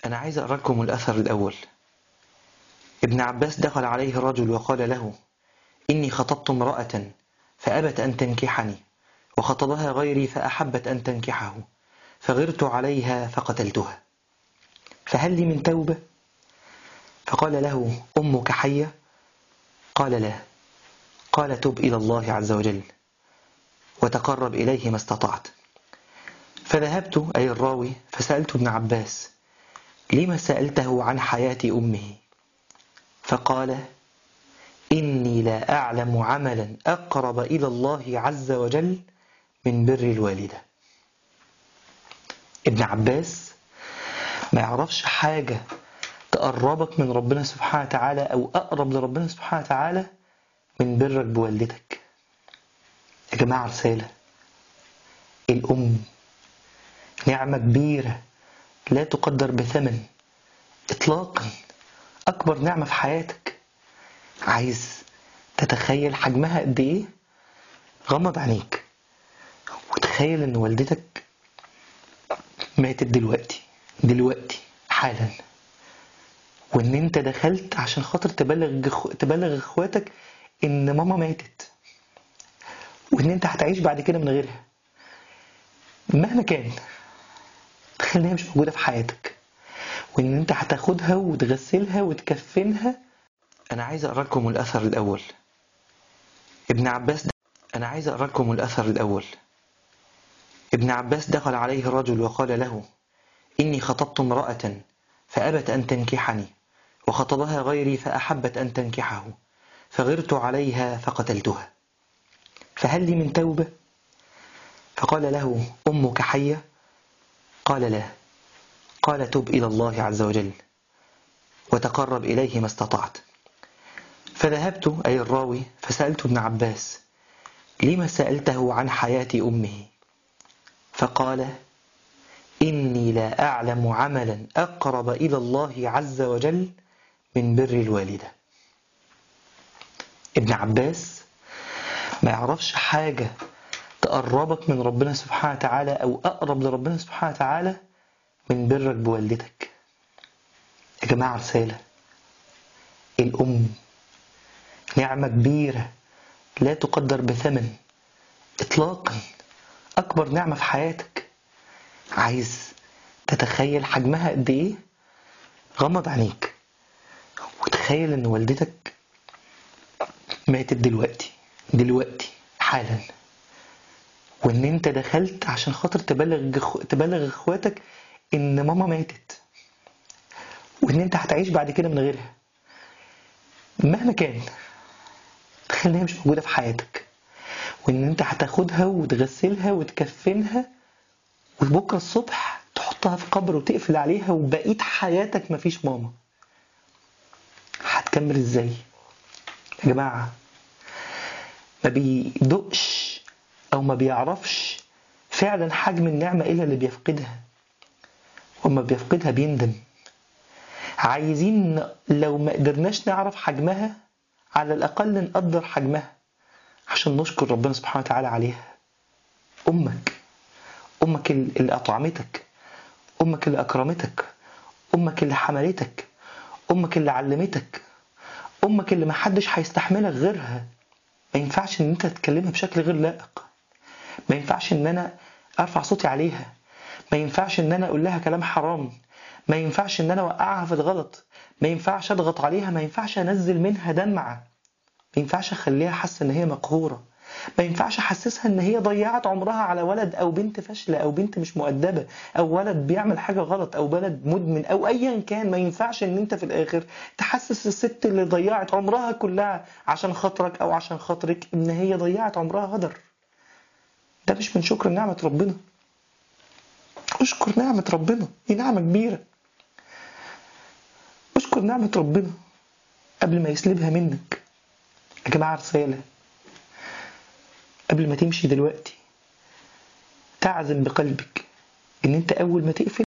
أنا عايز أقرأ لكم الأثر الأول. ابن عباس دخل عليه رجل وقال له: إني خطبت امرأة فأبت أن تنكحني، وخطبها غيري فأحبت أن تنكحه، فغرت عليها فقتلتها، فهل لي من توبة؟ فقال له: أمك حية؟ قال: لا. قال: تب إلى الله عز وجل وتقرب إليه ما استطعت. فذهبت، أي الراوي، فسألت ابن عباس: لما سألته عن حياة أمه؟ فقال: إني لا أعلم عملا أقرب إلى الله عز وجل من بر الوالدة. ابن عباس ما يعرفش حاجة تقربك من ربنا سبحانه وتعالى أو أقرب لربنا سبحانه وتعالى من برك بوالدتك. يا جماعة، رسالة. الأم نعمة كبيرة لا تقدر بثمن إطلاقا، أكبر نعمة في حياتك. عايز تتخيل حجمها قد إيه؟ غمض عينيك وتخيل إن والدتك ماتت دلوقتي حالا، وإن أنت دخلت عشان خاطر تبلغ إخواتك إن ماما ماتت، وإن أنت هتعيش بعد كده من غيرها مهما كان. تخيل إن هي مش موجودة في حياتك، وإن أنت هتاخدها وتغسلها وتكفنها. أنا عايز أقرأ لكم الأثر الأول. ابن عباس دخل عليه رجل وقال له: إني خطبت امرأة فأبت أن تنكحني، وخطبها غيري فأحبت أن تنكحه، فغرت عليها فقتلتها، فهل لي من توبة؟ فقال له: أمك حية؟ قال: لا. قال: تب إلى الله عز وجل وتقرب إليه ما استطعت. فذهبت، أي الراوي، فسألت ابن عباس: لما سألته عن حياة أمه؟ فقال: إني لا أعلم عملا أقرب إلى الله عز وجل من بر الوالدة. ابن عباس ما يعرفش حاجة تقربك من ربنا سبحانه وتعالى أو أقرب لربنا سبحانه وتعالى من برك بوالدتك. يا جماعة، رسالة. الأم نعمة كبيرة لا تقدر بثمن إطلاقا، أكبر نعمة في حياتك. عايز تتخيل حجمها قد إيه؟ غمض عينيك وتخيل إن والدتك ماتت دلوقتي حالا، وإن أنت دخلت عشان خاطر تبلغ إخواتك إن ماما ماتت، وإن أنت هتعيش بعد كده من غيرها مهما كان. تخيل إن هي مش موجودة في حياتك، وإن أنت هتاخدها وتغسلها وتكفنها، وبكرة الصبح تحطها في قبر وتقفل عليها، وبقيت حياتك مفيش ماما. هتكمل إزاي؟ يا جماعة، ما بيدقش أو ما بيعرفش فعلا حجم النعمة إلا اللي بيفقدها، وما بيفقدها بيندم. عايزين لو ما قدرناش نعرف حجمها، على الأقل نقدر حجمها عشان نشكر ربنا سبحانه وتعالى عليها. أمك اللي أطعمتك، أمك اللي أكرمتك، أمك اللي حملتك، أمك اللي علمتك، أمك اللي محدش هيستحملك غيرها. ما ينفعش إن أنت تتكلمها بشكل غير لائق، ما ينفعش إن أنا أرفع صوتي عليها، ما ينفعش إن أنا أقول لها كلام حرام، ما ينفعش إن أنا أوقعها في الغلط، ما ينفعش أضغط عليها، ما ينفعش أنزل منها دمعة، ما ينفعش أخليها حاسة إن هي مقهورة، ما ينفعش أحسسها إن هي ضيعت عمرها على ولد أو بنت فاشلة أو بنت مش مؤدبة أو ولد بيعمل حاجة غلط أو ولد مدمن أو أيا كان. ما ينفعش إن أنت في الآخر تحسس الست اللي ضيعت عمرها كلها عشان خاطرك أو عشان خاطرك إن هي ضيعت عمرها هدر. ده مش من شكر نعمة ربنا. اشكر نعمة ربنا، دي نعمة كبيرة. اشكر نعمة ربنا قبل ما يسلبها منك. يا جماعة، رسالة. قبل ما تمشي دلوقتي تعزم بقلبك إن أنت أول ما تقفل